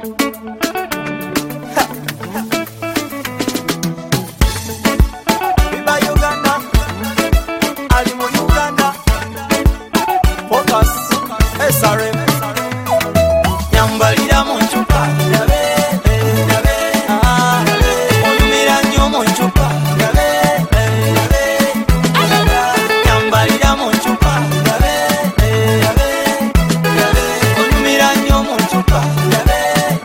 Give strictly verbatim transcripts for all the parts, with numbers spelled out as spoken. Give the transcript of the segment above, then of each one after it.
Viva Uganda, ali mu Uganda, focus, S R M, nyambalira mu nchupa, yabe, yabe, ah, onumira nnyo mu nchupa, yabe, yabe, nyambalira mu nchupa, yabe, yabe, yabe, onumira nnyo mu nchupa, yabe,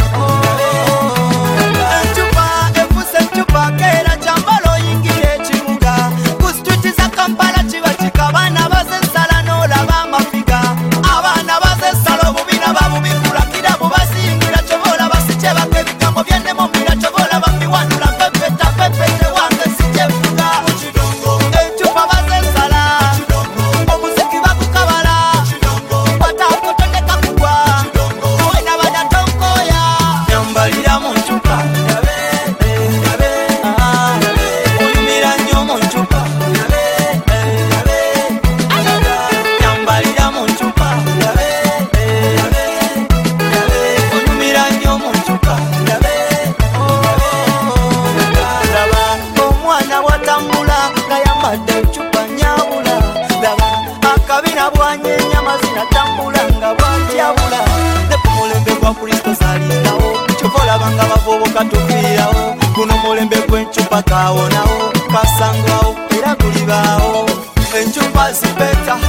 enchupa efuse enchupa keera kyambalo oyingire ekibuga ku situti za Kampala kiba kikabana bazesala n'olaba amafiga abaana bazesala obubina babubikurakira bubasingira kyobola basike baka ebigambo byennemumira kyobola babiwanula pepeta pepete wange sikyefuga encupa bazesala omuziki bakukabala batakotondeka kugwa wena badatonkoya nyambalira mu ncupa oyumira nnyo mu ncupa nyambalira mu ncupa oyumira nnyo mu ncupa laba omwana bwatambula nga yambadde encupa nyawula laba akabina bwanyenya mazina tambula nga bwatyabula ne ku mulembe gwa kristo salirawo kyova olabanga bavubuka tufiirawo guno mulembe gw'encupa kawonawo kasangwawo era gulibaawo encupa zipeta